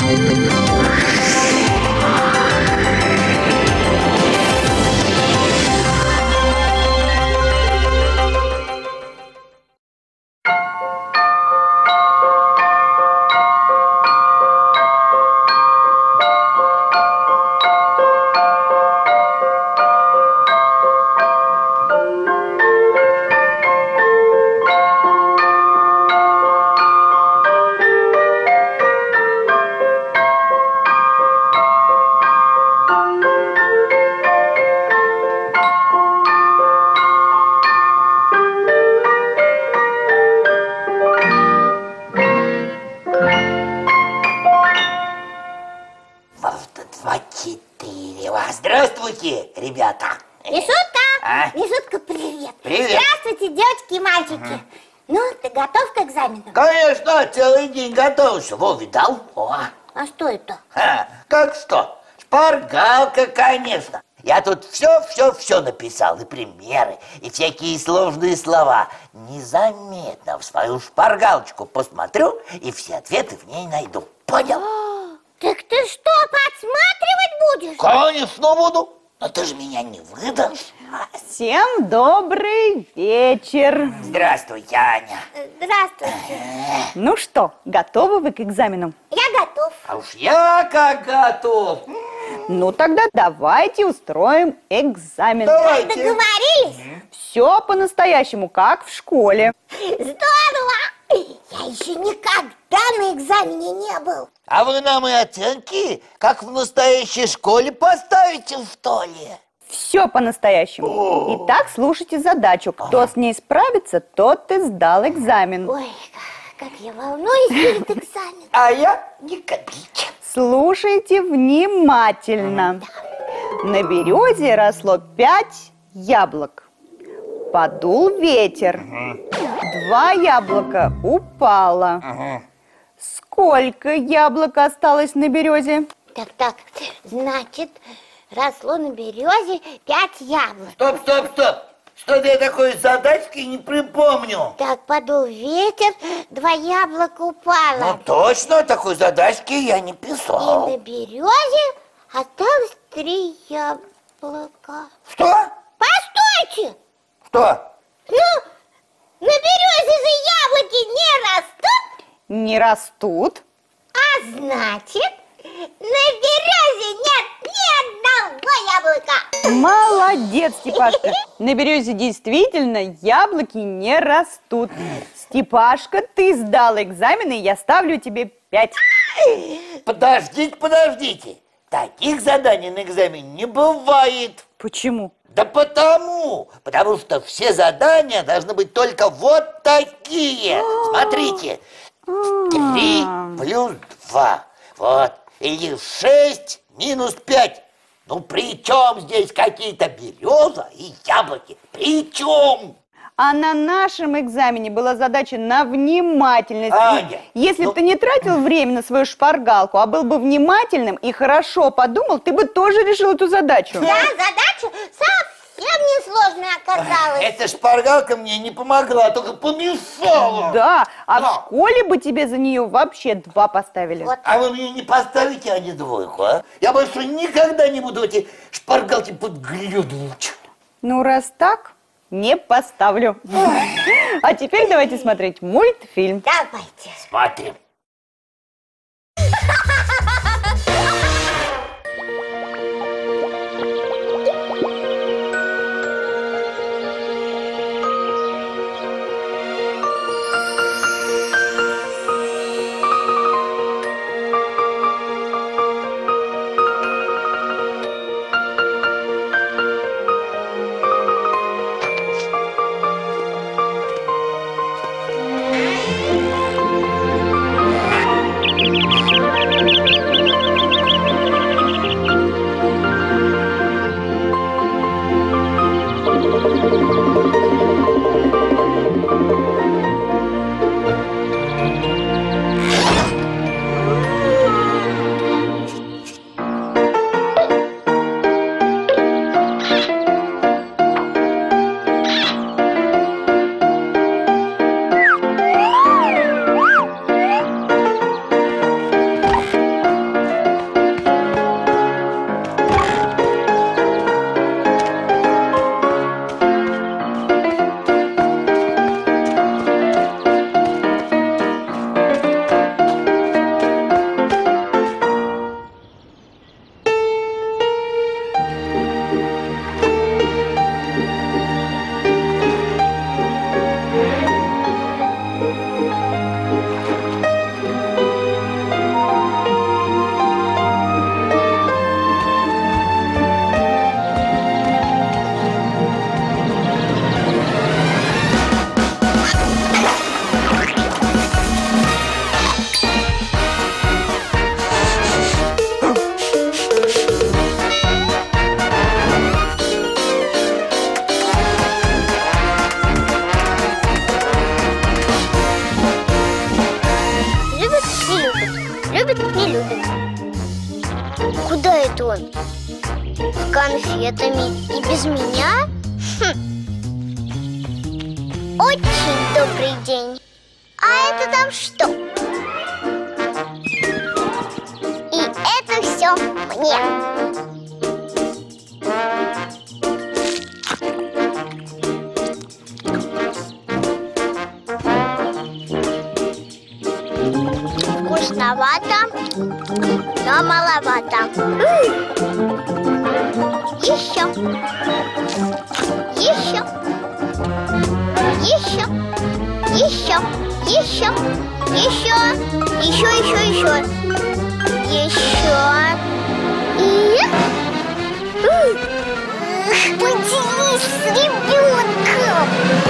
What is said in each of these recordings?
Здравствуйте, ребята. Мишутка, Мишутка, привет. Привет. Здравствуйте, девочки и мальчики. Ну, ты готов к экзамену? Конечно, целый день готовился. Во, видал? О. А что это? Как что? Шпаргалка, конечно. Я тут все написал, и примеры, и всякие сложные слова. Незаметно в свою шпаргалочку посмотрю, и все ответы в ней найду. Понял? Так ты что, подсматривать будешь? Конечно буду. Но ты же меня не выдашь. Всем добрый вечер. Здравствуйте, Аня. Здравствуйте. Ну что, готовы вы к экзамену? Я готов. А уж я как готов. Ну тогда давайте устроим экзамен. Давайте. Договорились? Все по-настоящему, как в школе. Здорово! Я еще никогда на экзамене не был. А вы нам и оценки, как в настоящей школе, поставите, что ли? Все по-настоящему. Итак, слушайте задачу. Кто с ней справится, тот и сдал экзамен. Ой, как я волнуюсь перед экзаменом. А я ни копейки. Слушайте внимательно. На березе росло 5 яблок. Подул ветер. 2 яблока упало. Сколько яблок осталось на березе? Так, значит, росло на березе 5 яблок. Стоп. Что-то я такой задачки не припомню. Так, подул ветер, 2 яблока упало. Ну точно, такой задачки я не И писал. на березе осталось 3 яблока. Что? Постойте! Что? Ну, на березе же яблоки не растут, Не растут. а значит, на березе нет ни одного яблока. Молодец, Степашка. На березе действительно яблоки не растут. Степашка, ты сдал экзамены, и я ставлю тебе 5. Подождите. Таких заданий на экзамене не бывает. Почему? Да потому что все задания должны быть только вот такие. Смотрите. 3 плюс 2. Вот. Или 6 минус 5. Ну, при чем здесь какие-то береза и яблоки? При чем? А на нашем экзамене была задача на внимательность. Аня, Если бы ты не тратил время на свою шпаргалку, а был бы внимательным и хорошо подумал, ты бы тоже решил эту задачу. Да, задача совсем несложная оказалась. Эта шпаргалка мне не помогла, только помешала. Да, а Да. в школе бы тебе за нее вообще 2 поставили. Вот. А вы мне не поставите, Аня, 2, а? Я больше никогда не буду эти шпаргалки подглядывать. Ну, раз так, не поставлю. А теперь давайте смотреть мультфильм. Давайте. Смотрим. любит. Куда это он? С конфетами и без меня? Очень добрый день. А это там что? И это все мне. Вкусновато, но маловато. Еще. Еще. Еще. Еще. Еще. Еще. Еще. Еще. И... Поделись с ребенком.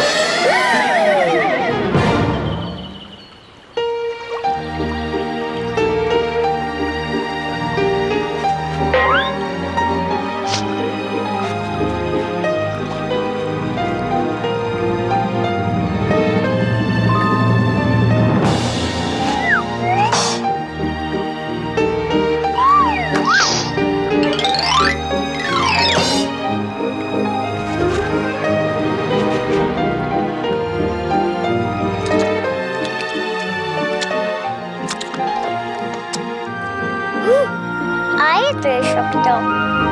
А это еще кто?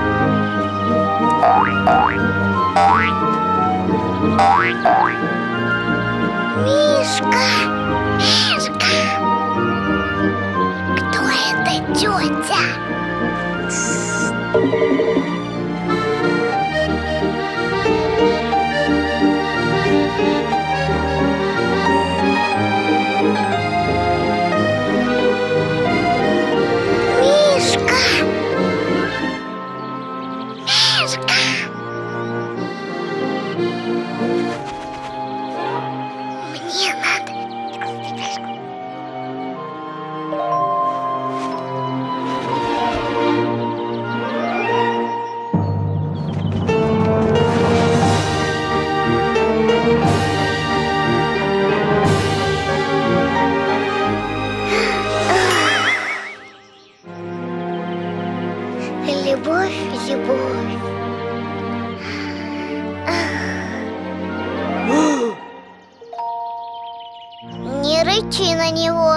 Мишка! Мишка! Кто это, тетя? Мне надо. Любовь, любовь. Не рычи на него.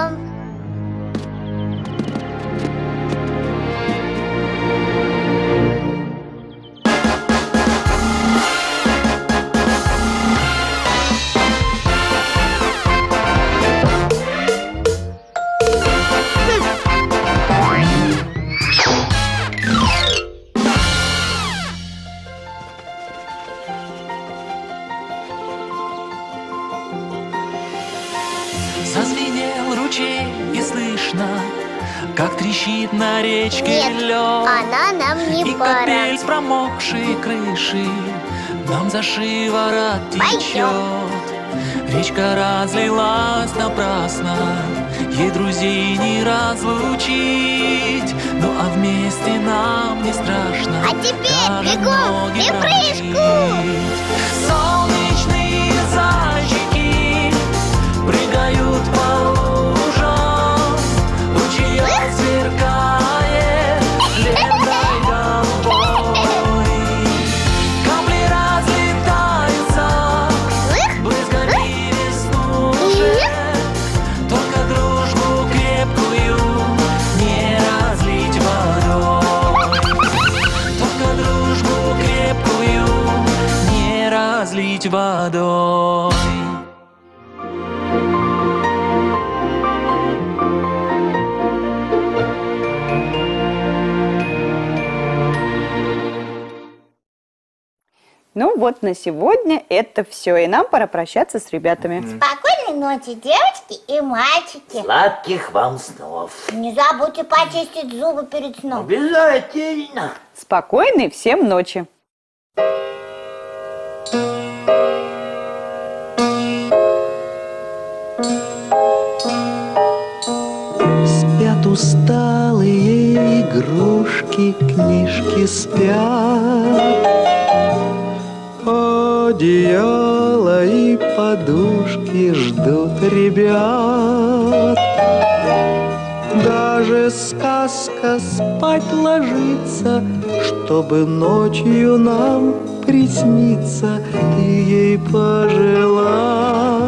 Зазвенел ручей и слышно, как трещит на речке Нет, лед. она нам не И пора. капель с промокшей крыши нам за шиворот течет. Речка разлилась напрасно, ей друзей не разлучить. Ну а вместе нам не страшно. А теперь даже бегом, ноги в прыжку! промочить. Солнечные зайчики прыгают по лужам, ручеёк сверкает лентой голубой. Капли разлетаются брызгами веснушек, только дружбу крепкую не разлить водой. Только дружбу крепкую не разлить водой. Ну вот на сегодня это все, и нам пора прощаться с ребятами. Спокойной ночи, девочки и мальчики. Сладких вам снов. Не забудьте почистить зубы перед сном. Обязательно. Спокойной всем ночи. Спят усталые игрушки, книжки спят. Одеяло и подушки ждут ребят. Даже сказка спать ложится, чтобы ночью нам присниться, ты ей пожелай.